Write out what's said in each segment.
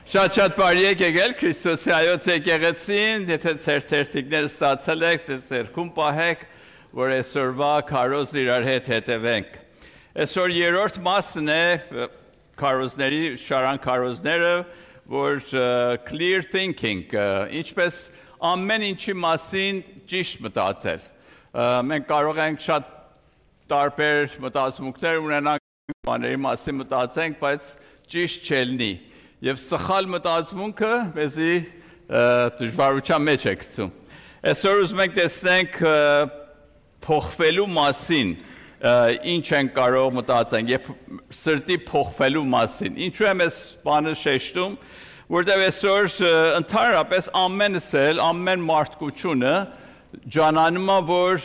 Շատ բարի եկել Քրիստոսի հայոց եկեղեցին, եթե ձեր թերթիկները ստացել եք, ձեր ձեռքում պահեք, որ այսօրվա քարոզ իրար հետ հետևենք։ Այսօր երրորդ մասն է քարոզների, շարան քարոզները, որ clear thinking, ինչպես ամեն ինչի մասին ճիշտ մտածել։ Մենք կարող ենք շատ տարբեր մտածմունքներ ունենանք, բաների մասին մտածենք, բայց ճիշտ չելնի։ Եվ սխալ մտածմունքը մեզի դժվարության մեջ է գցում։ Այսօր ուզում ենք տեսնենք փոխվելու մասին, ինչ են կարող մտածենք, եւ սրտի փոխվելու մասին։ Ինչու եմ այս բանը շեշտում, որտեղ այսօր ընդհանրապես ամենս էլ, ամեն մարդկությունը ջանանում է, որ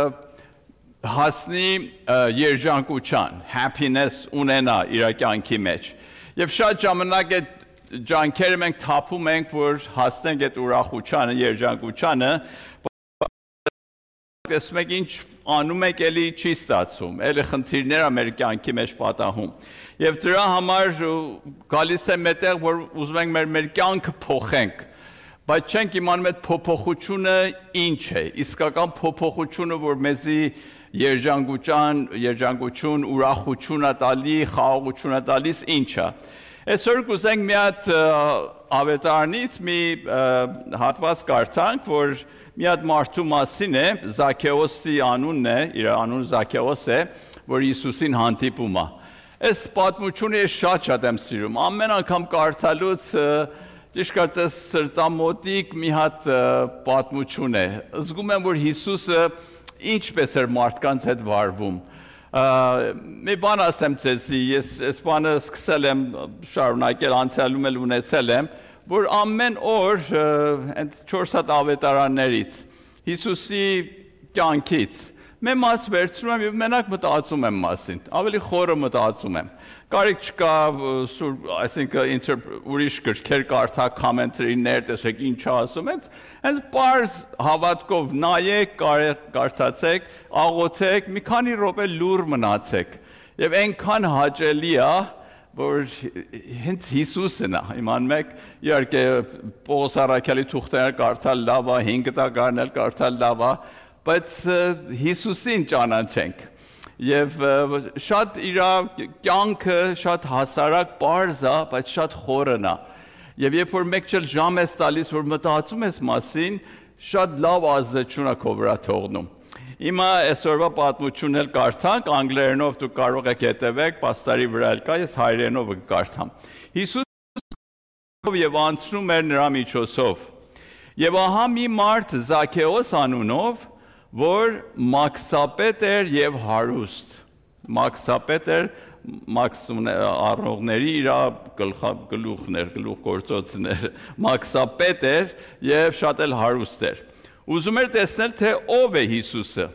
հասնի երջանկության, happiness ունենա իր կյանքի մեջ։ Եվ շատ ժամանակ այդ ջանքերը մենք թափում ենք, որ հասնենք այդ ուրախությանը, երջանկությանը, տեսնում եք ինչ անում եք, էլի չի ստացվում, էլի խնդիրներ մեր կյանքի մեջ պատահում։ Եվ դրա համար գալիս է մետեղ, որ ուզում ենք մեր կյանքը փոխենք, բայց չենք իմանում այդ փոփոխությունը ինչ է, իսկական փոփոխությունը, որ մեզի երջանկություն, ուրախություն տալի, խաղաղություն տալիս ինչ է։ Այսօր կուզենք մի հատ ավետարանից մի հատված կարդանք, որ մի հատ մարդու մասին է, Զաքեոսի անունն է, իր անունը Զաքեոս է, որ Հիսուսին հանդիպում է։ Այս պատմությունը շատ եմ սիրում։ Ամեն անգամ կարդալուց ճիշտ կարծես սրտամոտիկ մի հատ պատմություն է։ Զգում եմ, որ Հիսուսը ինչպես էր մարդկանց հետ վարվում։ Մի բան ասեմ ձեզի, ես այս բանը սկսել եմ շարունակել, անցյալում էլ ունեցել եմ, որ ամեն օր այդ 4 հատ ավետարաններից, Հիսուսի կյանքից, մի մաս վերցնում եմ և մենակ մտածում եմ մասին, ավելի խորը մտածում եմ։ Կարիք չկա, այսինքն ուրիշ գրքեր կարդա, կոմենտարիներ, տեսեք ինչ ասում, հենց պարզ հավատքով նայեք, կարդացեք, աղոթեք, մի քանի րոպե լուռ մնացեք։ Եվ այնքան հաճելի է, որ հենց Հիսուսն է, իմանում եք, իհարկե Պողոս առաքյալի թուղթերը կարդալ լավ է, 5 տակարներ կարդալ լավ է, բայց Հիսուսին ճանաչենք։ Եվ շատ իր կյանքը շատ հասարակ պարզ է, բայց շատ խորն է։ Եվ երբ որ մեկ չել ժամ ես տալիս, որ մտածում ես մասին, շատ լավ ազդեցություն է քո վրա թողնում։ Հիմա այսօրվա պատմությունն էլ կարդանք, անգլերենով դուք կարող եք հետևեք, պաստարի վրա էլ կա, ես հայերենով կարդամ։ Հիսուսը եւ անցնում էր նրա միջոցով։ Եւ ահա մի մարդ Զաքեոս անունով, որ մաքսապետ էր և հարուստ, մաքսապետ էր, առողների իր գլուխներ, գլուխգործոցներ, մաքսապետ էր և շատ էլ հարուստ էր։ Ուզում էր տեսնել, թե ով է Հիսուսը,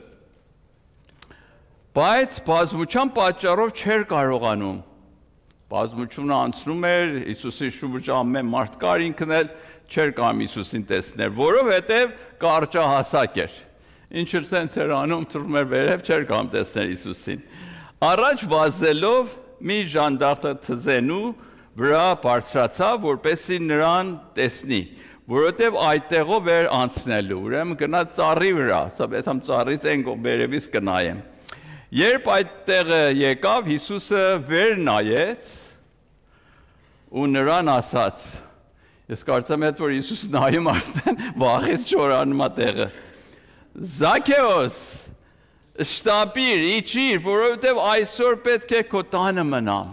բայց բազմության պատճառով չէր կարողանում։ Բազմությունը անցնում էր, Հիսուսի շուրջը ամեն մարդ կար, ինքն էլ չէր կարող Հիսուսին տեսնել, որովհետև կարճահասակ էր։ Ինչ տենց էր անում, թռում էր վերև, չէր կարող տեսնել Հիսուսին։ Առաջ վազելով մի ժանդախտը թզենու վրա բարձրացավ, որպեսզի նրան տեսնի, որովհետև այդտեղով էր անցնելու, ուրեմն գնաց ծառի վրա, ասա պետք է ծառից այն վերևից կնայեմ։ Երբ այդտեղը եկավ, Հիսուսը վեր նայեց ու նրան ասաց, ես կարծեմ որ Հիսուսը նայում արդեն վախից չորանում է տեղը։ Զաքեոս, շտապիր, իջիր, որովհետև այսօր պետք է քո տանը մնամ։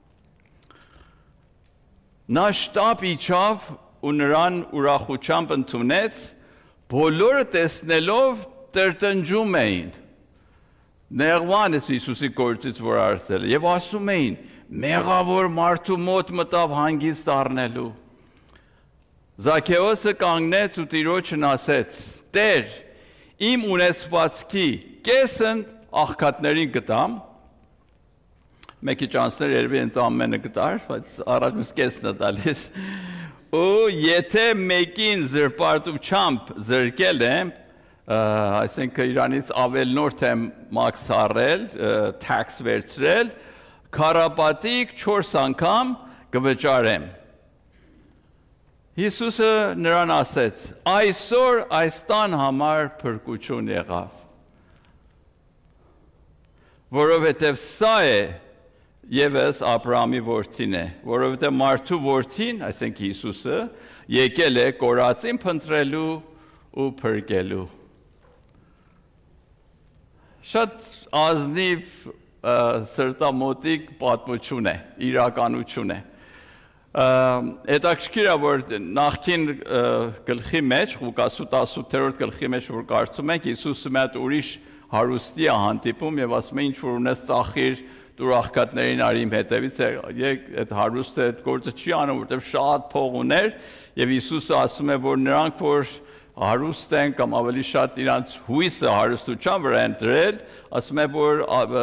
Նա շտապ իջավ ու նրան ուրախությամբ ընդունեց, բոլորը տեսնելով տրտնջում էին։ Նեղման է Հիսուսի գործից, որ արել, եւ ասում էին, մեղավոր մարդու մոտ մտավ հանգիստ առնելու։ Զաքեոսը կանգնեց ու Տիրոջն ասեց. Տեր, իմ ունեցվածքի կեսն աղքատներին գտամ, մեկի ճանցներ երևի հենց ամենը գտար, բայց առաջ մեզ կեսն է տալիս, ու եթե մեկին զրպարտությամբ զրկել եմ, այսինքն իրանից ավելնորդ եմ մաքս առել, tax վերցրել, քառապատիկ 4 անգամ կվճարեմ։ Հիսուսը նրան ասեց. այսօր այս տան համար փրկություն եղավ, որովհետև սա է ևս Աբրահամի որդին է, որովհետև մարդու որդին, այսինքն Հիսուսը, եկել է կորածին փնտրելու ու փրկելու։ Շատ ազնիվ սրտամոտիկ պատմություն է, իրականություն է։ Հետաքրքիր է, որ նախքին գլխի մեջ, Ղուկաս 18-րդ գլխի մեջ, որ կարծում ենք, Հիսուսը մի հատ ուրիշ հարուստի է հանդիպում եւ ասում է, ինչ որ ունես ծախիր, դուր աղքատներին արի իմ հետևից, այդ հարուստը այդ գործը չի անում, որտեղ շատ փող ուներ, եւ Հիսուսը ասում է, որ նրանք, որ հարուստ են կամ ավելի շատ իրանց հույսը հարստության վրա են դրել, ասում է, որ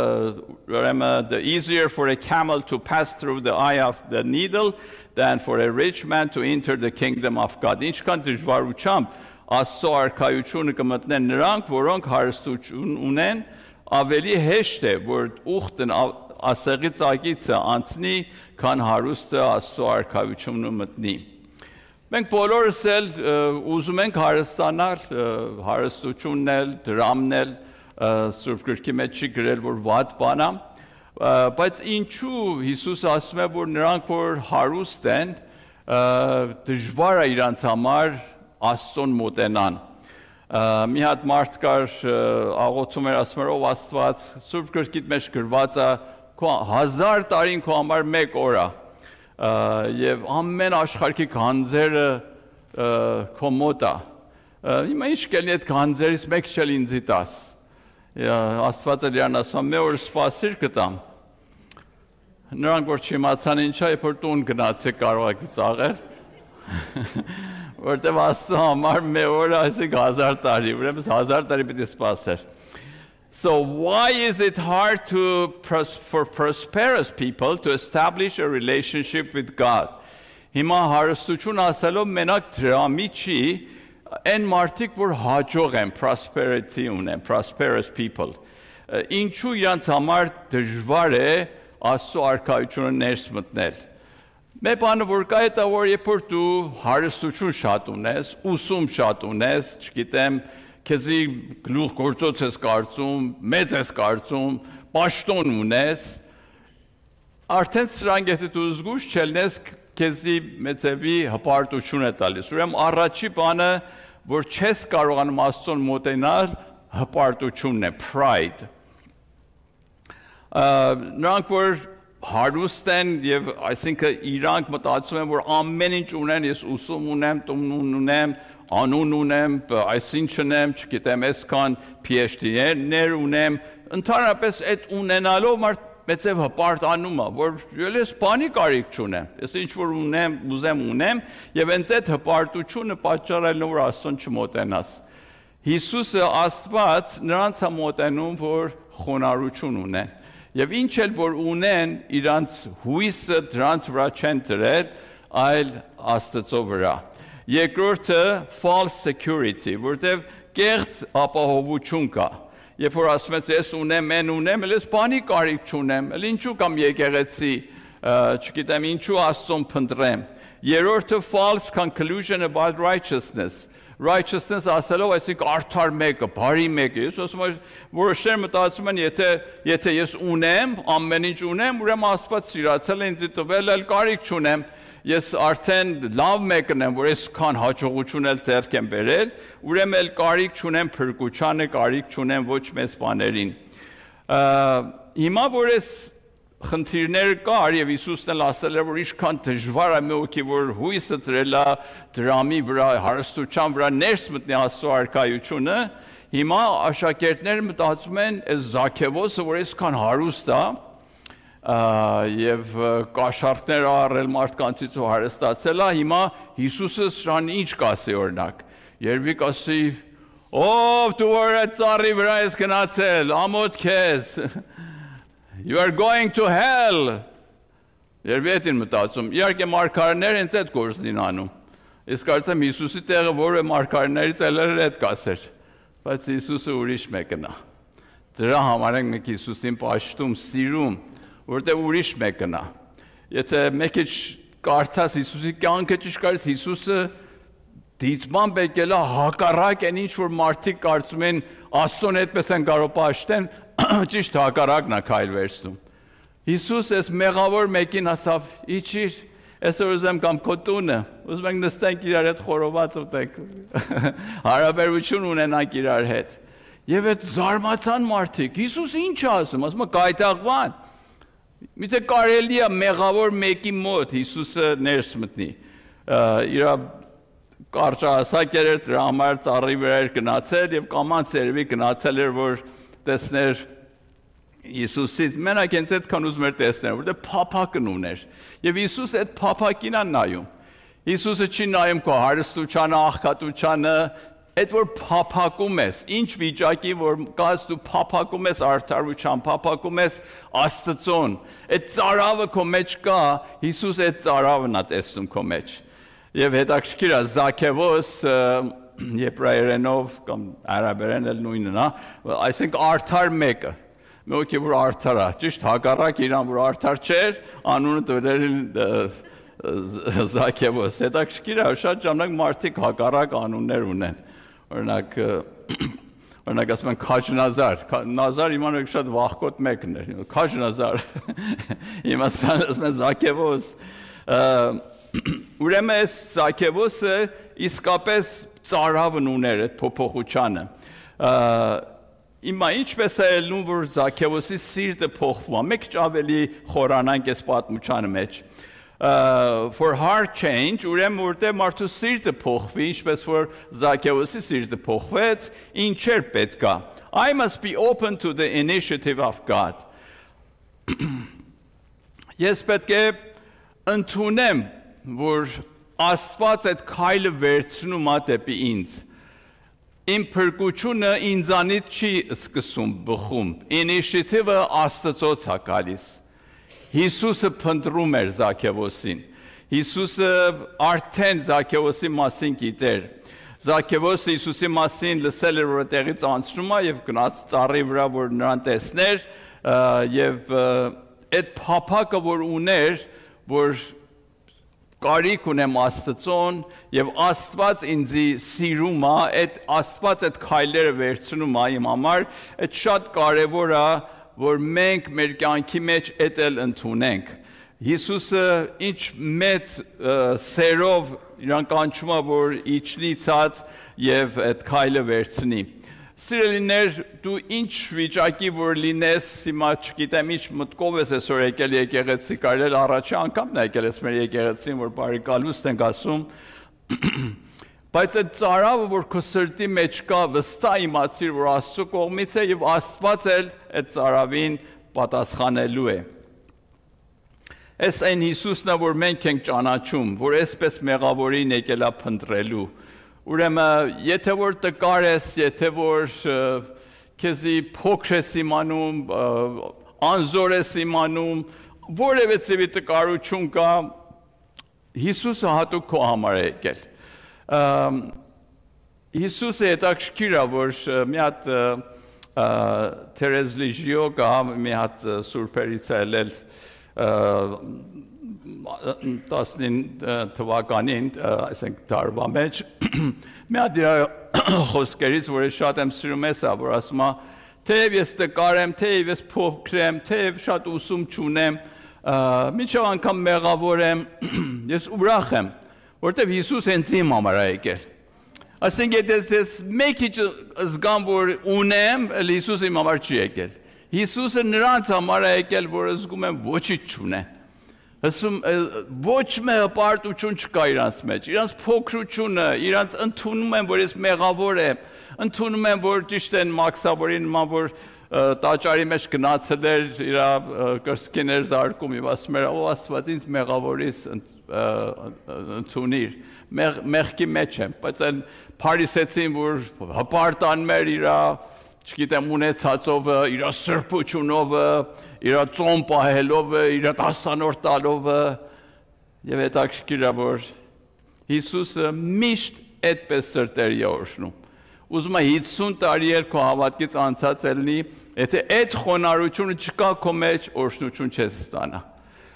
the easier for a camel to pass through the eye of the needle than for a rich man to enter the kingdom of God. Ինչքան դժվարությամբ Աստծո արքայությունը կմտնեն նրանք, որոնք հարստություն ունեն, ավելի հեշտ է, որ ուխտն ասեղի ծագիցը անցնի, քան հարուստը Աստծո արքայությունը մտնի։ Մենք բոլորս էլ ուզում ենք հարստանալ, հարստությունն էլ, դրամն էլ, Սուրբ Գրքի մեջ չի գրել, որ վատ բան է, բայց ինչու Հիսուսը ասում է, որ նրանք, որ հարուստ են, դժվար է իրանց համար Աստծուն մոտենան։ Մի հատ մարդ կար աղոթում էր, ասում էր, ով Աստված, Սուրբ Գրքիդ մեջ գրված է, 1000 տարին քո համար մեկ օր է, եւ ամեն աշխարհի գանձերը քո մոտ է։ Հիմա ինչ կլինի այդ գանձերից մեկ չել ինձի տաս։ Աստվածը իրան ասում, մի օր սպասիր կտամ։ Նրանք որ չիմացան ինչա, երբ որ տուն գնացեք կարող եք ծաղել։ Որտեւ Աստծո համար մի օր այսինքն 1000 տարի, ուրեմն 1000 տարի պիտի սպասեր։ So why is it hard for prosperous people to establish a relationship with God? Հիմա հարստություն ասելով մենակ դրամի չի, այն մարդիկ, որ հաջող են, prosperity ունեն, prosperous people, ինչու իրանց համար դժվար է Աստծո արքայությունը ներս մտնել։ Մեր բանը որ կա է, որ երբ որ դու հարստություն շատ ունես, ուսում շատ ունես, չգիտեմ, քեզի գլուխ գործոց ես կարծում, մեծ ես կարծում, պաշտոն ունես, արդեն սրանք եթե դու զգուշ չելնես, քեզի մեծևի հպարտություն է տալիս։ Ուրեմն առաջի բանը, որ չես կարողանում Աստծուն մոտենալ, հպարտությունն է, pride։ Նրանք որ հարուստ են եւ այսինքն իրանք մտածում են, որ ամեն ինչ ունեն, ես ուսում ունեմ, տուն ունեմ, անուն ունեմ, այսինչ ունեմ, չգիտեմ, այսքան PhD-ներ ունեմ, ընդհանրապես այդ ունենալով մարդ մեծև հպարտանում է, որ ես բանի կարիք չունեմ, ես ինչ որ ունեմ, ուզեմ ունեմ, եւ հենց այդ հպարտությունը պատճառել է, որ Աստծուն չմոտենաս։ Հիսուսը Աստված նրանց է մոտենում, որ խոնարհություն ունեն։ Եվ ինչ էլ որ ունեն, իրանց հույսը դրանց վրա չեն դրել, այլ Աստծո վրա։ Երկրորդը false security, որտեղ կեղծ ապահովություն կա։ Երբ որ ասում ես, ես ունեմ, են ունեմ, ես բանի կարիք չունեմ, էլ ինչու կամ եկեղեցի, չգիտեմ, ինչու Աստծուն փնտրեմ։ Երրորդը false conclusion about righteousness. Righteousness ասելով, այսինքն արդար մեկը, բարի մեկը։ Ես ասում եմ, որոշներ մտածում են, եթե ես ունեմ, ամեն ինչ ունեմ, ուրեմն Աստված սիրացել է ինձ տվել, էլ կարիք չունեմ։ Ես արդեն լավ մեկն եմ, որ այսքան հաջողություն էլ ձեռք եմ բերել, ուրեմն էլ կարիք չունեմ փրկությանը, կարիք չունեմ ոչ մեծ բաներին։ Հիմա որ ես խնդիրներ կար եւ Հիսուսն էլ ասել էր, որ ինչքան դժվար է մի օքի, որ հույսը դրել է դրամի վրա, հարստության վրա ներս մտնի Աստծո արքայությունը, հիմա աշակերտները մտածում են, այս Զաքեվոսը, որ այսքան հարուստ է, եւ կաշառքներ առել մարդկանցից ու հարստացել է, հիմա Հիսուսը սրան ինչ կասի օրինակ։ Երբի կասի, ով դու որ այդ ծառի վրա ես գնացել, ամոթ քեզ։ You are going to hell. Երբի այդին մտածում։ Իհարկե մարգարեները հենց այդ գործն են անում։ Ես կարծեմ Հիսուսի տեղը որը մարգարեներից էլ այդ կասեր։ Բայց Հիսուսը ուրիշ մեկն է։ Դրա համար ենք մենք Հիսուսին պաշտում, սիրում, որտեղ ուրիշ մեկն է։ Եթե մեկը կարծես Հիսուսի կյանքը ճշգարտ Հիսուսը դիտմամբ եկել է հակառակ այն ինչ որ մարդիկ կարծում են Աստծուն այդպես են կարող պաշտեն ճիշտ հակառակն է քայլ վերցնում Հիսուս այս մեղավոր մեկին ասավ իջիր այսօր ուզեմ կամ քո տունը ուզում ենք նստենք իրար հետ խորոված ուտենք հարաբերություն ունենանք իրար հետ եւ այդ զարմացան մարդիկ Հիսուս ինչ է ասում ասում է կայտաղվան Միթե կարելի է մեղավոր մեկի մոտ Հիսուսը ներս մտնի իր կարճահասակ էր դրա համար ծառի վրա էր գնացել եւ կամանց երևի գնացել էր որ տեսներ Հիսուսից մենակ հենց այդքան ուզում էր տեսնել որտեղ փափակն ուներ եւ Հիսուս այդ փափակին է նայում Հիսուսը չի նայում քո հարստությանը աղքատությանը Այդ որ փափակում ես, ինչ վիճակի որ կաս դու փափակում ես արդարության, փափակում ես Աստծուն, այդ ծարավը քո մեջ կա, Հիսուս այդ ծարավն է տեսնում քո մեջ։ Եվ հետաքրքիր է Զաքեվոս եբրայերենով կամ արաբերեն էլ նույնն է, այսինքն արդար մեկը, մեկը որ արդար է, ճիշտ հակառակ իրան որ արդար չէր, անունը տվել Զաքեվոս։ Հետաքրքիր է, շատ ժամանակ մարդիկ հակառակ անուններ ունեն։ Օրինակ ասում են Քաջնազար, Նազար իմանալը շատ վախկոտ մեկն էր, Քաջնազար, իմաստան ասում են Զաքեվոս, ուրեմն այս Զաքեվոսը իսկապես ծարավն ուներ այդ փոփոխությանը, Հիմա ինչպես է ելնում, որ Զաքեվոսի սիրտը փոխվում է, մեկ ավելի խորանանք այս պատմությանը մեջ, for hard change, ուրեմն որտեղ մարդու սիրտը փոխվի, ինչպես որ Զաքեոսի սիրտը փոխվեց, ինչեր պետք է։ I must be open to the initiative of God. Ես պետք է ընդունեմ, որ Աստված այդ քայլը վերցնում է դեպի ինձ։ Իմ փրկությունը ինձանից չի սկսում բխում, ինիշիատիվը Աստծոց է գալիս։ Հիսուսը փնտրում էր Զաքեվոսին։ Հիսուսը արդեն Զաքեվոսի մասին գիտեր։ Զաքեվոսը Հիսուսի մասին լսել էր, որ տեղից անցնում է եւ գնաց ծառի վրա, որ նրան տեսներ, եւ այդ փափակը, որ ուներ, որ կարիք ունեմ Աստծուն եւ Աստված ինձի սիրում է, այդ Աստված այդ քայլերը վերցնում է իմ համար, այդ շատ կարեւոր է, որ մենք մեր կյանքի մեջ էտել ընդունենք։ Հիսուսը ինչ մեծ սերով իրան կանչում է, որ իջնի ցած եւ այդ քայլը վերցնի։ Սիրելիներ, դու ինչ վիճակի որ լինես, հիմա չգիտեմ ինչ մտքով ես այսօր եկել եկեղեցի, կարել առաջի անգամն է եկել ես մեր եկեղեցին, որ բարի կալուստ ենք ասում, բայց այդ ծարավը, որ քո սրտի մեջ կա, վստահ իմացիր, որ Աստծո կողմից է եւ Աստված էլ այդ ծարավին պատասխանելու է։ Այս այն Հիսուսն է, որ մենք ենք ճանաչում, որ այսպես մեղավորին եկել է փնտրելու։ Ուրեմն, եթե որ տկար ես, եթե որ քեզի փոքր ես իմանում, անզոր ես իմանում, որևէ ծավի տկարություն կա, Հիսուսը հատուկ քո համար է եկել։ Հիսուսը հետաքրքիր է, որ մի հատ Թերեզ Լիժիո կա, մի հատ սուրբերից է ելել 19 թվականին, այսինքն դարվա մեջ, մի հատ իր խոսքերից, որ ես շատ եմ սիրում ես, որ ասում է, թեև ես տկար եմ, թեև ես փոքր եմ, թեև շատ ուսում չունեմ, մինչև անգամ մեղավոր եմ, ես ուրախ եմ, որտեվ Հիսուս հենց իմ համար է եկել։ Այսինքն ես մեկ ինչ զգամ, որ ունեմ, Հիսուս իմ համար չի եկել։ Հիսուսը նրանց համար է եկել, որ զգում են ոչինչ չունեն։ Ասում ոչ մի հպարտություն չկա իրանց մեջ, իրանց փոքրությունը, իրանց ընդունում են, որ ես մեղավոր եմ, ընդունում են, որ ճիշտ են Մաքսավորի նման, որ տաճարի մեջ գնացել էր, իր կրծքին էր զարկում, եւ ասում էր, «Ո Աստված, ինձ մեղավորից ընդունիր, մեղքի մեջ եմ», բայց այն փարիսեցին, որ հպարտանում էր իր չգիտեմ ունեցածով, իր սրբությունով, իր ծոմ պահելով, իր 10-րդ տալով եւ հետաքրքիր է, որ Հիսուսը միշտ այդպես սրտեր է օրհնում։ Ուզում է 50 տարի էլ քո հավատքից անցած ելնի, եթե այդ խոնարհությունը չկա քո մեջ, օրհնություն չես ստանա։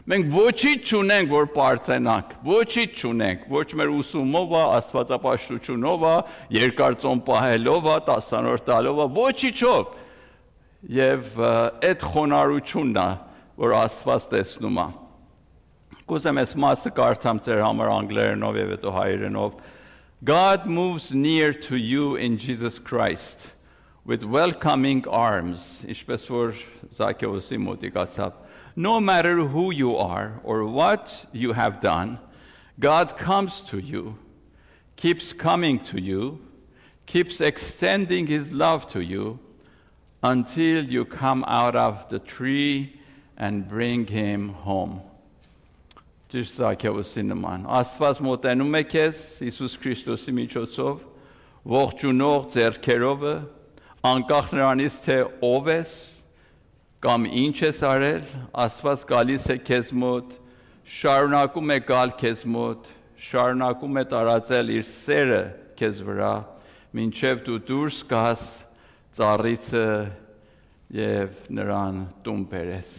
Մենք ոչինչ չունենք, որ պարծենանք, ոչինչ չունենք, ոչ մեր ուսումով, աստվածապաշտությունով, երկար ծոմ պահելով, 10-րդ տալով, ոչինչով։ Եվ այդ խոնարհությունն է, որ Աստված տեսնում է։ Կուզեմ այս մասը կարդամ ձեր համար անգլերենով եւ հետո հայերենով։ God moves near to you in Jesus Christ with welcoming arms. Ինչպես որ Զաքեոսի մոտիկացավ։ No matter who you are or what you have done, God comes to you, keeps coming to you, keeps extending his love to you until you come out of the tree and bring him home. Ճիշտ Զաքեոսի նման։ Աստված մոտենում է քեզ Հիսուս Քրիստոսի միջոցով, ողջունող ձեռքերով, անկախ նրանից թե ով ես, կամ ինչ ես արել, Աստված գալիս է քեզ մոտ, շարունակում է գալ քեզ մոտ, շարունակում է տարածել իր սերը քեզ վրա, մինչև դու դուրս գաս ծառիցը եւ նրան տուն բերես։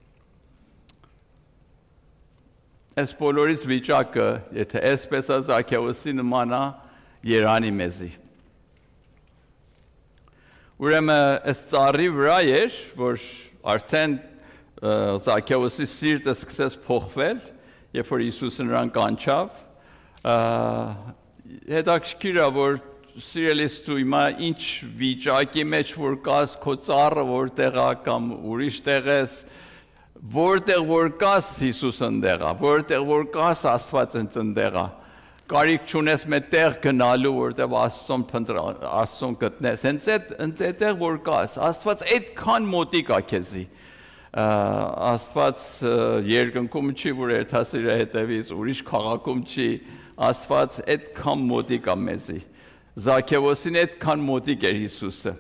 Այս բոլորից վիճակը, եթե այսպես է Զաքեոսի նման է, երանի մեզի։ Ուրեմն այս ծառի վրա էր, որ արդեն Զաքեոսի սիրտը սկսեց փոխվել, երբ որ Հիսուսը նրան կանչավ, հետաքրքիր է, որ սիրելիս դու հիմա ինչ վիճակի մեջ որ կաս, քո ծառը որտեղ է կամ ուրիշ տեղ ես, որտեղ որ կաս Հիսուսը ընդեղ է, որտեղ որ կաս Աստված ընդեղ է, կարիք չունես մեծ տեղ գնալու, որտեղ Աստծուն գտնես, հենց այդտեղ որ կաս, Աստված այդքան մոտիկ է քեզի, Աստված երկնքում չի, որ երթասիրի հետևից, ուրիշ քաղաքում չի, Աստված այդքան մոտիկ է մեզի, Զաքեոսին այդքան մոտիկ էր Հիսուսը,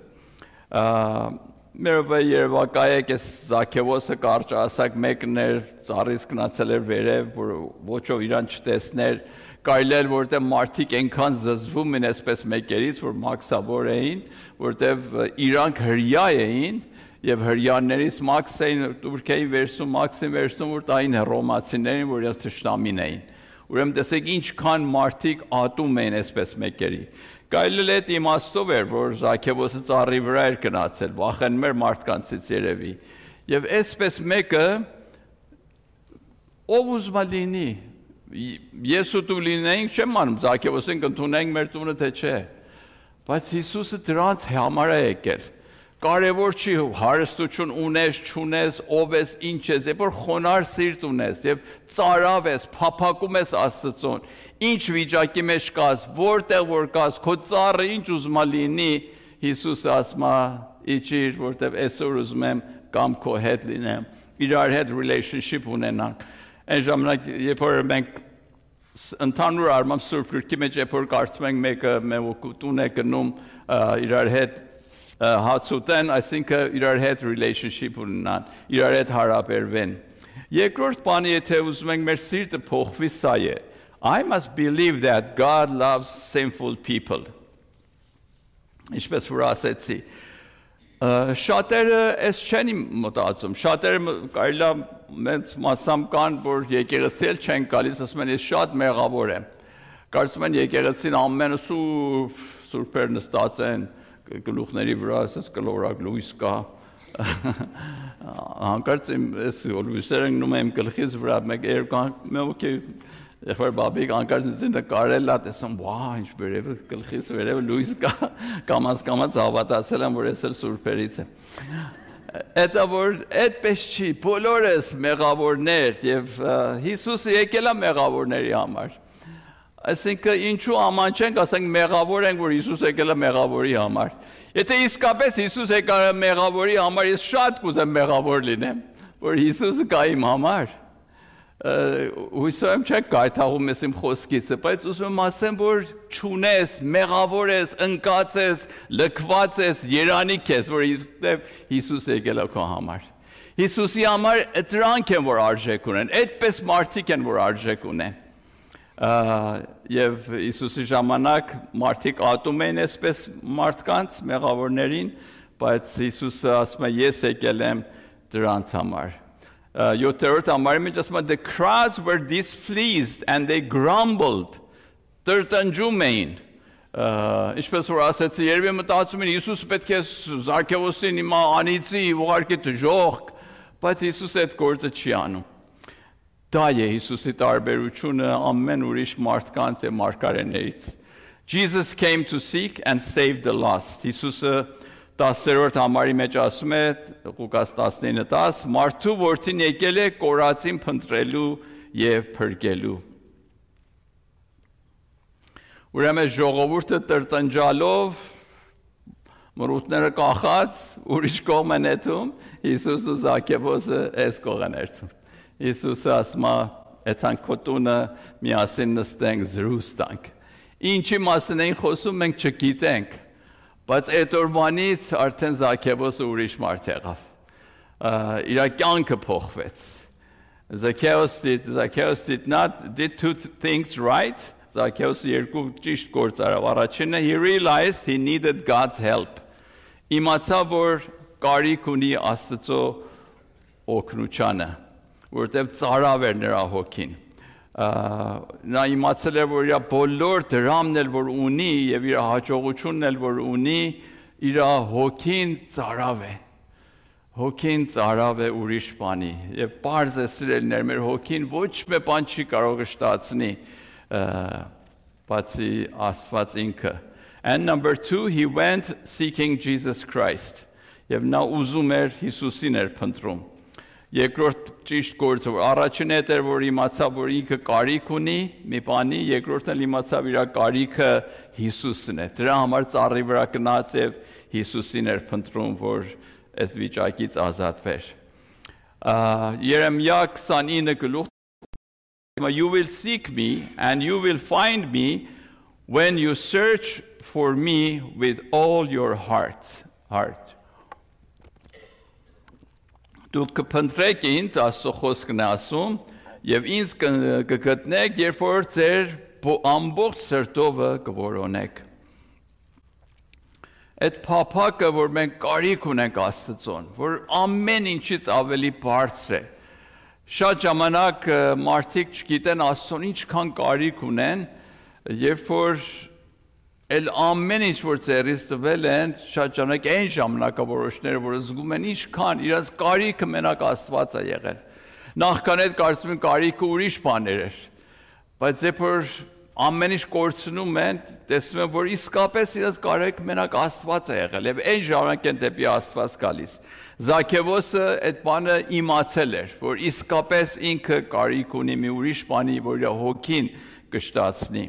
Մեր երևակայեք ես Զաքեոսը կարճ ասակ մեկն էր, ծառից գնացել էր վերև, որ ոչով իրան չտեսներ, կարելի էր որտեղ մարդիկ այնքան զզվում են այսպես մեկերից, որ մաքսավոր էին, որտեղ իրանք հրյա էին եւ հրյաներից մաքս էին, դուրք էին վերցնում, մաքսին վերցնում, որ տային հռոմացիներին, որ իրաց թշնամին էին։ Ուրեմն տեսեք ինչքան մարդիկ ատում էին այսպես մեկերի։ Կարելի է իմաստով էր, որ Զաքեոսը ծառի վրա էր գնացել, վախենում էր մարդկանցից երևի։ Եվ այսպես մեկը ով ուզում է լինի, ես ու դու լինեինք, չեմ անում, Զաքեոսին կընդունենք մեր տունը, թե չէ։ Բայց Հիսուսը դրանց համար է եկել։ Կարևոր չի հարստություն ունես, չունես, ով ես, ինչ ես, երբ որ խոնար սիրտ ունես եւ ծարավ ես, փափակում ես Աստծուն, ինչ վիճակի մեջ կաս, որտեղ որ կաս, քո ծառը ինչ ուզում է լինի, Հիսուսը ասում է, իջիր, որտեղ այսօր ուզում եմ կամ քո հետ լինեմ, իրար հետ relationship ունենանք։ Այն ժամանակ, երբ որ մենք ընդհանուր առմամբ Սուրբ Գրքի մեջ երբ որ կարդում ենք մեկը մեր տուն է գնում իրար հետ հացուտեն, այսինքն իրար հետ relationship ունենան, իրար հետ հարաբերվեն։ Երկրորդ բանը, եթե ուզում ենք մեր սիրտը փոխվի, սա է. I must believe that God loves sinful people. Ինչպես որ ասեցի, շատերը այս չեն մտածում, շատերը կարելի է մեծ մասամբ կան, որ եկեղեցիել չեն գալիս, ասում են, ես շատ մեղավոր եմ։ Կարծում են եկեղեցին ամենը սուրբեր նստած են, գլուխների վրա, ասես կլորակ լույս կա, հանկարծ այս լույսերը ընկնում եմ գլխից վրա, մեկ երբ որ բաբիկ հանկարծ ինձ նկարել է, տեսամ, վա, ինչ վերևը գլխից վերևը լույս կա, կամաց հավատացել եմ, որ ես էլ սուրբերից եմ։ Դա որ այդպես չի, բոլորս մեղավորներ եւ Հիսուսը եկել է մեղավորների համար։ Այսինքն ինչու աման չենք ասենք մեղավոր ենք, որ Հիսուս եկել է մեղավորի համար։ Եթե իսկապես Հիսուս եկել է մեղավորի համար, ես շատ կուզեմ մեղավոր լինեմ, որ Հիսուսը կա իմ համար։ Հույսով եմ չեք գայթաղում ես իմ խոսքից, բայց ուզում եմ ասեմ, որ չունես, մեղավոր ես, ընկած ես, լքված ես, երանիկ ես, որ Հիսուս եկել է քո համար։ Հիսուսի համար դրանք են, որ արժեք ունեն, այդպես մարդիկ են, որ արժեք ունեն։ Եվ Հիսուսի ժամանակ մարդիկ ատում էին այսպես մարդկանց, մեղավորներին, բայց Հիսուսը ասում է, ես եկել եմ դրանց համար։ 7-րդ համարի մեջ ասում է the crowds were displeased and they grumbled. Տրտնջում էին։ Ինչպես որ ասեցի, երբ մտածում են Հիսուսը պետք է Զաքեոսին հիմա անիծի, ուղարկի դժոխք, բայց Հիսուսը այդ գործը չի անում։ Դա է Հիսուսի տարբերությունը ամեն ուրիշ մարդկանց եւ մարգարեներից։ Jesus came to seek and save the lost. Հիսուսը 10-րդ համարի մեջ ասում է Ղուկաս 19:10 մարդու որդին եկել է կորածին փնտրելու եւ փրկելու։ Ուրեմն ժողովուրդը տրտնջալով մրուտները կախած ուրիշ կողմ են էթում, Հիսուսն ու Զաքեոսը այս կողմ են էթում։ Հիսուսը ասում է, «Էթան քո տունը միասին նստենք, զրույց Ինչի մասին էին խոսում մենք չգիտենք, բայց այդ օրվանից արդեն Զաքեոսը ուրիշ մարդ եղավ։ Իր կյանքը փոխվեց։ Zacchaeus did two things right. Zacchaeus երկու ճիշտ գործ արավ։ Առաջինը he realized he needed God's help. Իմացավ որ կարիք ունի Աստծո օգնությանը, որտեղ ծարավ էր նրա հոգին։ Նա իմացել էր որ իր բոլոր դրամն էլ որ ունի եւ իր հաջողությունն էլ որ ունի, իր հոգին ծարավ է։ Հոգին ծարավ է ուրիշ բանի եւ բարձ է սիրելիներ մեր հոգին ոչ մի բան չի կարող շտացնի բացի Աստված ինքը։ And number 2 he went seeking Jesus Christ. Եվ նա ուզում էր Հիսուսին էր փնտրում։ Երկրորդ ճիշտ գործը որ առաջին էր որ իմացավ որ ինքը կարիք ունի մի բանի, երկրորդն էլ իմացավ իր կարիքը Հիսուսն է։ Դրա համար ծառի վրա գնաց եւ Հիսուսին էր փնտրում որ այս վիճակից ազատվեր։ Երեմիա 29:8 You will seek me and you will find me when you search for me with all your heart. Դուք կփնտրեք ինձ, Աստծո խոսքն է ասում, եւ ինձ կգտնեք, երբ որ ձեր ամբողջ սրտով կորոնեք։ Այդ փափակը, որ մենք կարիք ունենք Աստծոն, որ ամեն ինչից ավելի բարձր է։ Շատ ժամանակ մարդիկ չգիտեն Աստծոն ինչքան կարիք ունեն, երբ որ էլ ամեն ինչ որ ծերից տվել են, շատ ժամանակ այն ժամանակավորոշները, որ զգում են ինչքան իրաց կարիքը մենակ Աստված է եղել։ Նախքան այդ կարծում են կարիքը ուրիշ բաներ էր, բայց երբ որ ամեն ինչ կորցնում են, տեսնում են, որ իսկապես իրաց կարիքը մենակ Աստված է եղել, եւ այն ժամանակ են դեպի Աստված գալիս։ Զաքեոսը այդ բանը իմացել էր, որ իսկապես ինքը կարիք ունի մի ուրիշ բանի, որ իր հոգին կշտացնի։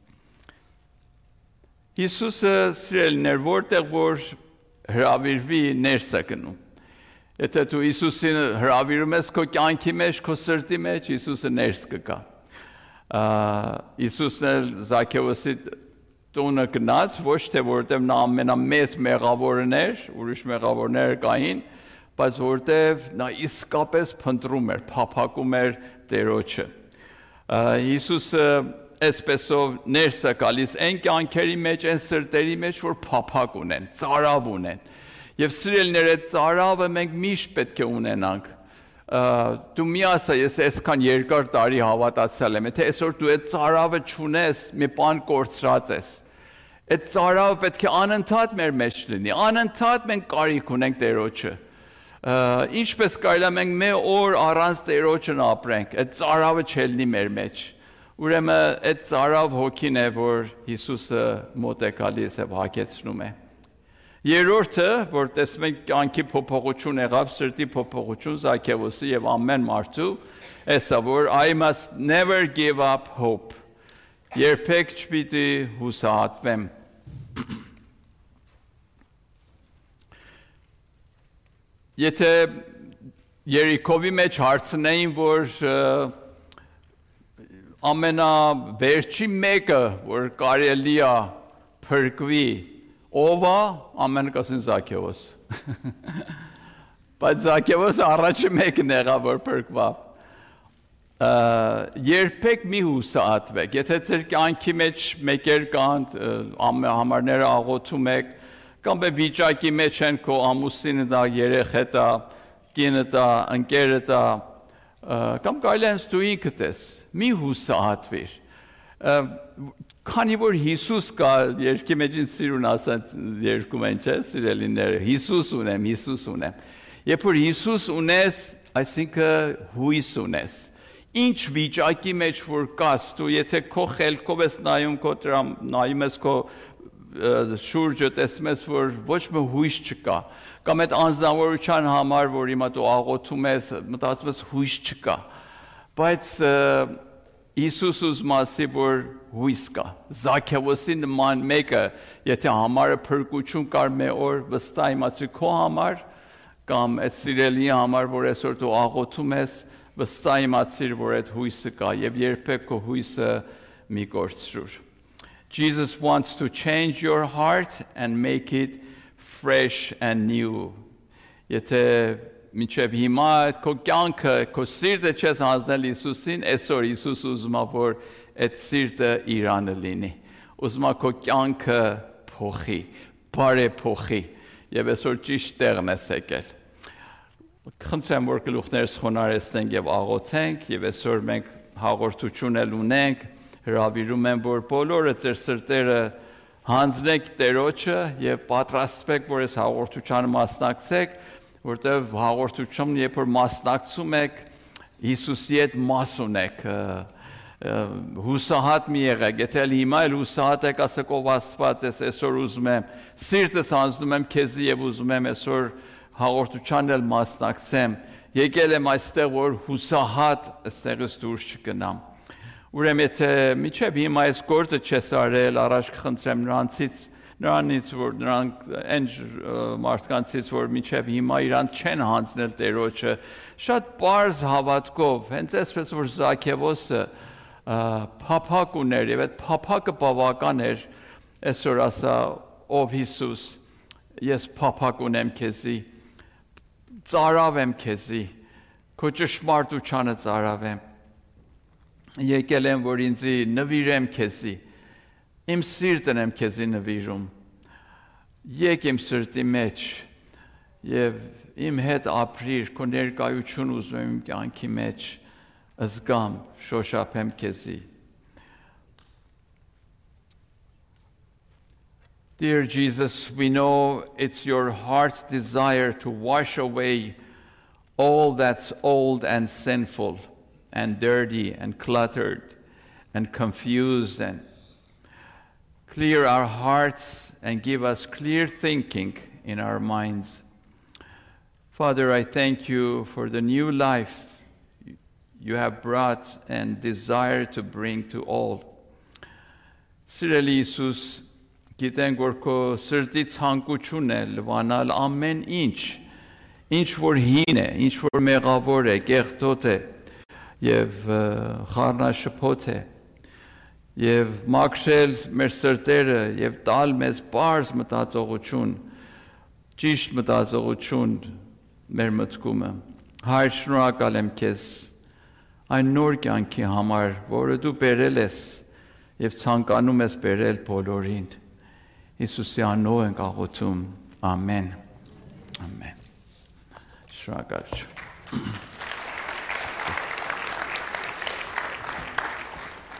Հիսուսը սիրելիներ, որտեղ որ հրավիրվի ներս է գնում։ Եթե դու Հիսուսին հրավիրում ես քո կյանքի մեջ, քո սրտի մեջ, Հիսուսը ներս կգա։ Հիսուսն էլ Զաքեոսի տունը գնաց, ոչ թե որտեղ նա ամենամեծ մեղավորն էր, ուրիշ մեղավորներ կային, բայց որտեղ նա իսկապես փնտրում էր, փափակում էր Տերոջը։ Հիսուսը այսպեսով ներս է գալիս այն կյանքերի մեջ, այն սրտերի մեջ, որ փափակ ունեն, ծարավ ունեն։ Եվ սիրելիներ, այդ ծարավը մենք միշտ պետք է ունենանք։ Դու մի ասա, ես այսքան երկար տարի հավատացյալ եմ, եթե այսօր դու այդ ծարավը չունես, մի բան կորցրած ես։ Այդ ծարավը պետք է անընդհատ մեր մեջ լինի, անընդհատ մենք կարիք ունենք Տերոջը։ Ինչպես կարելի է մենք մի օր առանց Տերոջն ապրենք, այդ ծարավը չելնի մեր մեջ։ Ուրեմն այդ ծարավ հոգին է, որ Հիսուսը մոտ է գալիս եւ հագեցնում է։ Երրորդը, որ տեսնում ենք կյանքի փոփոխություն եղավ, սրտի փոփոխություն Զաքեոսի եւ ամեն մարդու, էսա որ I must never give up hope. Երբեք չպիտի հուսահատվեմ։ Եթե Երիկովի մեջ հարցնեին, որ ամենավերջի մեկը, որ կարելի է փրկվի, ով է, ամեն կասին Զաքեոս։ Բայց Զաքեոսը առաջի մեկն եղավ, որ փրկվավ։ Երբեք մի հուսահատվեք, եթե ձեր կյանքի մեջ մեկեր կան, համարները աղոթում եք, կամ վիճակի մեջ են քո ամուսինը դա, երեխեթ է, կինը դա, ընկերը դա, կամ կարելի է դու ինքդ ես մի հուսահատվիր քանի որ Հիսուս կա երկի մեջ ինձ սիրուն ասած երկում են չէ սիրելիները Հիսուս ունեմ երբ որ Հիսուս ունես այսինքն հույս ունես ինչ վիճակի մեջ որ կաս դու եթե քո խելքով ես նայում քո նայում ես քո շուրջը տեսնում ես որ ոչ մի հույս չկա կամ այդ անձնավորության համար որ հիմա դու աղոթում ես մտածում ես հույս չկա բայց Հիսուս ուզում ասի որ հույս կա Զաքեոսի նման մեկը եթե համարը փրկություն կար մի օր վստահ իմացի քո համար կամ այդ սիրելի համար որ այսօր դու աղոթում ես վստահ իմացիր որ այդ հույսը կա եւ երբեք քո հույսը մի կորցրուր Jesus wants to change your heart and make it fresh and new. Եթե մինչև հիմա քո կյանքը, քո սիրտը չես հանձնել Հիսուսին, այսօր Հիսուս ուզում է որ այդ սիրտը իրանը լինի։ Ուզում է քո կյանքը փոխի, բարեփոխի եւ այսօր ճիշտ տեղն ես եկել։ Խնդրեմ որ գլուխներս խոնարհեցնենք եւ աղոթենք եւ այսօր մենք հաղորդություն էլ ունենք հրավիրում եմ որ բոլորը ձեր սրտերը հանձնեք Տերոջը եւ պատրաստվեք որ այս հաղորդությանը մասնակցեք որտեղ հաղորդությունն երբ որ մասնակցում եք Հիսուսի հետ մաս ունեք հուսահատ մի եղեք եթե հիմա էլ հուսահատ եք ասեք ով Աստված ես այսօր ուզում եմ սիրտս հանձնում եմ քեզի եւ ուզում եմ այսօր հաղորդությանն էլ մասնակցեմ եկել եմ այստեղ որ հուսահատ այստեղից դուրս չգնամ Ուրեմն եթե միջև հիմա այս գործը չես արել, առաջ կխնդրեմ նրանից որ նրանք այն մարդկանցից որ միջև հիմա իրանք չեն հանձնել Տերոջը, շատ պարզ հավատքով, հենց այսպես որ Զաքեոսը փափակ ուներ եւ այդ փափակը բավական էր, այսօր ասա ով Հիսուս, ես փափակ ունեմ քեզի, ծարավ եմ քեզի, քո ճշմարտությանը ծարավ եմ Եկել եմ, որ ինձի նվիրեմ քեզի, իմ սիրտն եմ քեզի նվիրում, եկ իմ սրտի մեջ և իմ հետ ապրիր, քո ներկայություն ուզում եմ իմ կյանքի մեջ, զգամ, շոշափեմ քեզի։ Dear Jesus, we know it's your heart's desire to wash away all that's old and sinful. And dirty and cluttered and confused and clear our hearts and give us clear thinking in our minds. Father, I thank you for the new life you have brought and desire to bring to all. Սիրելի Հիսուս, գիտենք որ քո սրտի ցանկությունն է լվանալ ամեն ինչ որ հին է, ինչ որ մեղավոր է, կեղտոտ է եւ խառնաշփոթ է եւ մաքրել մեր սրտերը եւ տալ մեզ բարձ մտածողություն ճիշտ մտածողություն մեր մտքումը Հայր շնորհակալ եմ քեզ այն նոր կյանքի համար որը դու բերել ես եւ ցանկանում ես բերել բոլորին Հիսուսի անունով ենք աղոթում ամեն ամեն շնորհակալ